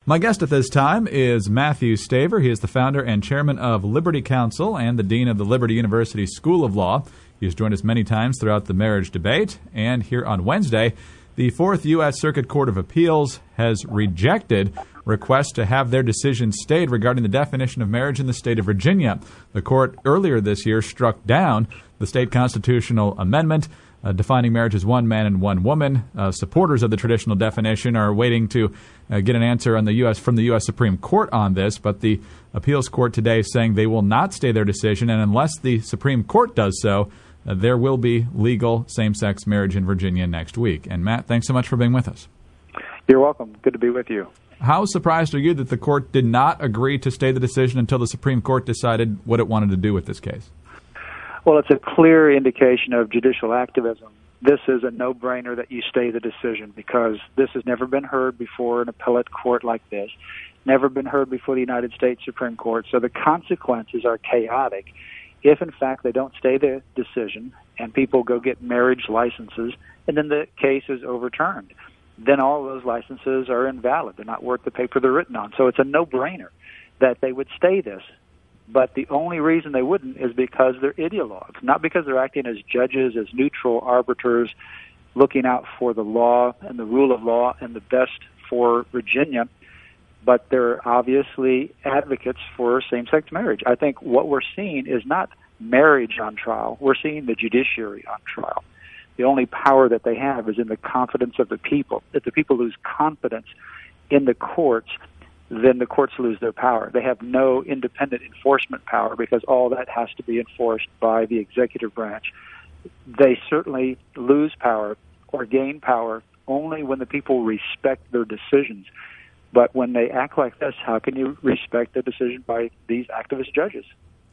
My guest at this time is Matthew Staver. He is the founder and chairman of Liberty Counsel and the dean of the Liberty University School of Law. He has joined us many times throughout the marriage debate. And here on Wednesday, the Fourth U.S. Circuit Court of Appeals has rejected requests to have their decision stayed regarding the definition of marriage in the state of Virginia. The court earlier this year struck down the state constitutional amendment defining marriage as one man and one woman. Supporters of the traditional definition are waiting to get an answer from the U.S. Supreme Court on this, but the appeals court today is saying they will not stay their decision, and unless the Supreme Court does so, there will be legal same-sex marriage in Virginia next week. And Matt, thanks so much for being with us. You're welcome. Good to be with you. How surprised are you that the court did not agree to stay the decision until the Supreme Court decided what it wanted to do with this case? Well, it's a clear indication of judicial activism. This is a no-brainer that you stay the decision because this has never been heard before in an appellate court like this, never been heard before the United States Supreme Court. So the consequences are chaotic if, in fact, they don't stay the decision and people go get marriage licenses and then the case is overturned. Then all those licenses are invalid. They're not worth the paper they're written on. So it's a no-brainer that they would stay this. But the only reason they wouldn't is because they're ideologues, not because they're acting as judges, as neutral arbiters, looking out for the law and the rule of law and the best for Virginia, but they're obviously advocates for same-sex marriage. I think what we're seeing is not marriage on trial. We're seeing the judiciary on trial. The only power that they have is in the confidence of the people. If the people lose confidence in the courts, then the courts lose their power. They have no independent enforcement power because all that has to be enforced by the executive branch. They certainly lose power or gain power only when the people respect their decisions. But when they act like this, how can you respect the decision by these activist judges?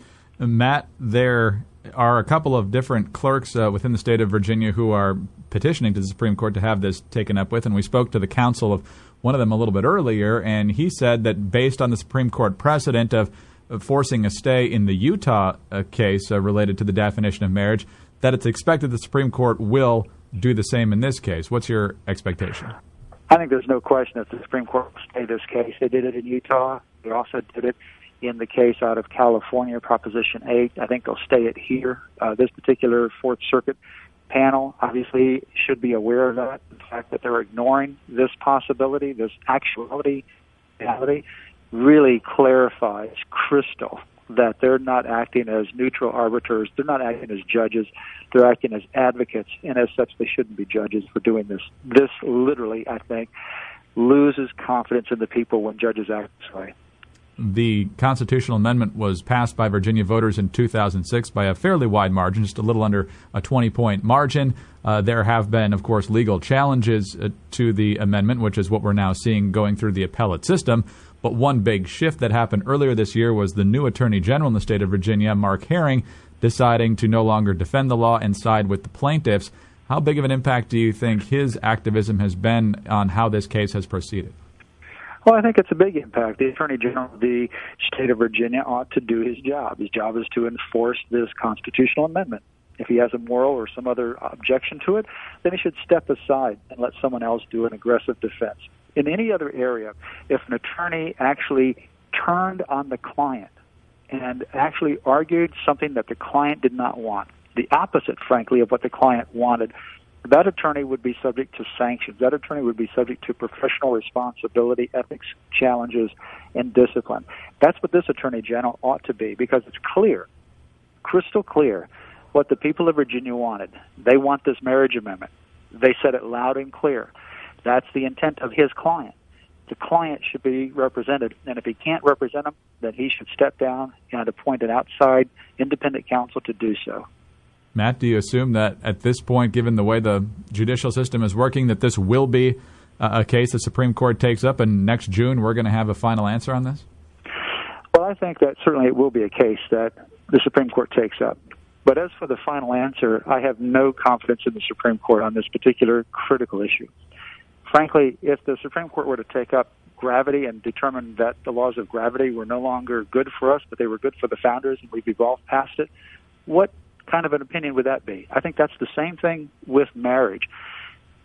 Matt, there are a couple of different clerks within the state of Virginia who are petitioning to the Supreme Court to have this taken up with, and we spoke to the counsel of one of them a little bit earlier, and he said that based on the Supreme Court precedent of forcing a stay in the Utah case related to the definition of marriage, that it's expected the Supreme Court will do the same in this case. What's your expectation? I think there's no question that the Supreme Court will stay this case. They did it in Utah. They also did it in the case out of California, Proposition 8. I think they'll stay it here. This particular Fourth Circuit panel obviously should be aware of that. The fact that they're ignoring this possibility, this actuality, reality, really clarifies crystal that they're not acting as neutral arbiters. They're not acting as judges. They're acting as advocates, and as such, they shouldn't be judges for doing this. This literally, I think, loses confidence in the people when judges act this way. The constitutional amendment was passed by Virginia voters in 2006 by a fairly wide margin, just a little under a 20-point margin. There have been, of course, legal challenges to the amendment, which is what we're now seeing going through the appellate system. But one big shift that happened earlier this year was the new Attorney General in the state of Virginia, Mark Herring, deciding to no longer defend the law and side with the plaintiffs. How big of an impact do you think his activism has been on how this case has proceeded? Well, I think it's a big impact. The Attorney General of the state of Virginia ought to do his job. His job is to enforce this constitutional amendment. If he has a moral or some other objection to it, then he should step aside and let someone else do an aggressive defense. In any other area, if an attorney actually turned on the client and actually argued something that the client did not want, the opposite, frankly, of what the client wanted, that attorney would be subject to sanctions. That attorney would be subject to professional responsibility, ethics challenges, and discipline. That's what this Attorney General ought to be, because it's clear, crystal clear, what the people of Virginia wanted. They want this marriage amendment. They said it loud and clear. That's the intent of his client. The client should be represented, and if he can't represent him, then he should step down and appoint an outside independent counsel to do so. Matt, do you assume that at this point, given the way the judicial system is working, that this will be a case the Supreme Court takes up, and next June we're going to have a final answer on this? Well, I think that certainly it will be a case that the Supreme Court takes up. But as for the final answer, I have no confidence in the Supreme Court on this particular critical issue. Frankly, if the Supreme Court were to take up gravity and determine that the laws of gravity were no longer good for us, but they were good for the founders and we've evolved past it, what kind of an opinion would that be? I think that's the same thing with marriage.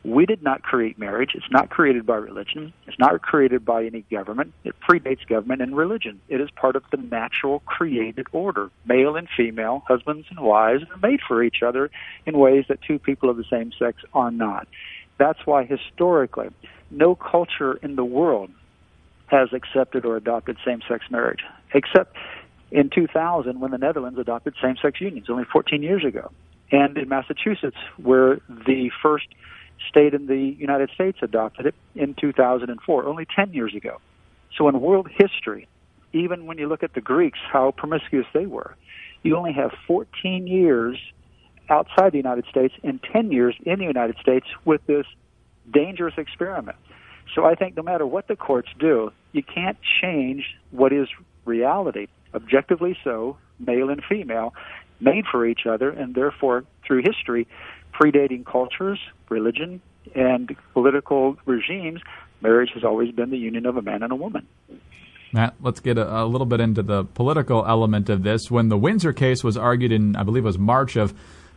We did not create marriage. It's not created by religion. It's not created by any government. It predates government and religion. It is part of the natural created order. Male and female, husbands and wives, are made for each other in ways that two people of the same sex are not. That's why historically, no culture in the world has accepted or adopted same-sex marriage, except in 2000 when the Netherlands adopted same-sex unions, only 14 years ago. And in Massachusetts, where the first state in the United States adopted it in 2004, only 10 years ago. So in world history, even when you look at the Greeks, how promiscuous they were, you only have 14 years outside the United States and 10 years in the United States with this dangerous experiment. So I think no matter what the courts do, you can't change what is reality. Objectively so, male and female, made for each other, and therefore, through history, predating cultures, religion, and political regimes, marriage has always been the union of a man and a woman. Matt, let's get a little bit into the political element of this. When the Windsor case was argued in, I believe it was March of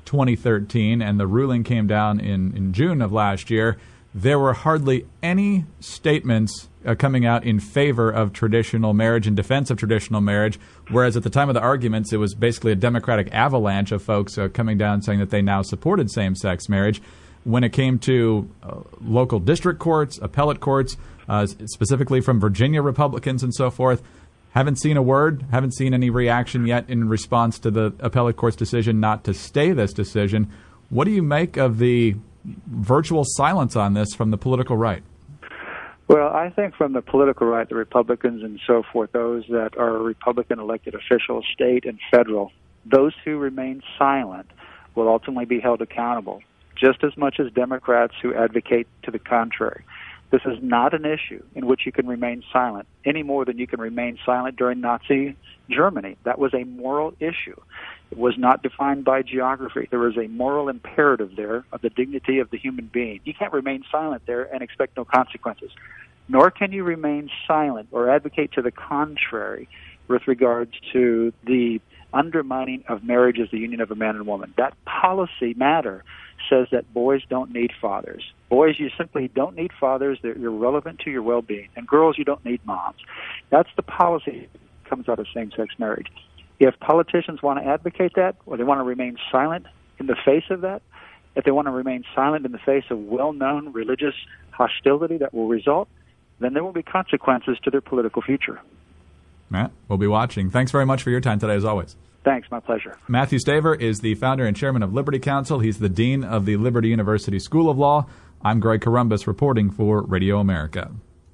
2013, and the ruling came down in June of last year, there were hardly any statements coming out in favor of traditional marriage, in defense of traditional marriage, whereas at the time of the arguments, it was basically a Democratic avalanche of folks coming down saying that they now supported same-sex marriage. When it came to local district courts, appellate courts, specifically from Virginia Republicans and so forth, haven't seen a word, haven't seen any reaction yet in response to the appellate court's decision not to stay this decision. What do you make of the virtual silence on this from the political right? Well, I think from the political right, the Republicans and so forth, those that are Republican elected officials, state and federal, those who remain silent will ultimately be held accountable, just as much as Democrats who advocate to the contrary. This is not an issue in which you can remain silent any more than you can remain silent during Nazi Germany. That was a moral issue. It was not defined by geography. There was a moral imperative there of the dignity of the human being. You can't remain silent there and expect no consequences. Nor can you remain silent or advocate to the contrary with regards to the undermining of marriage as the union of a man and a woman. That policy matter says that boys don't need fathers. Boys, you simply don't need fathers. They're irrelevant to your well-being. And girls, you don't need moms. That's the policy that comes out of same-sex marriage. If politicians want to advocate that, or they want to remain silent in the face of that, if they want to remain silent in the face of well-known religious hostility that will result, then there will be consequences to their political future. Matt, we'll be watching. Thanks very much for your time today, as always. Thanks, my pleasure. Matthew Staver is the founder and chairman of Liberty Counsel. He's the dean of the Liberty University School of Law. I'm Greg Corombos reporting for Radio America.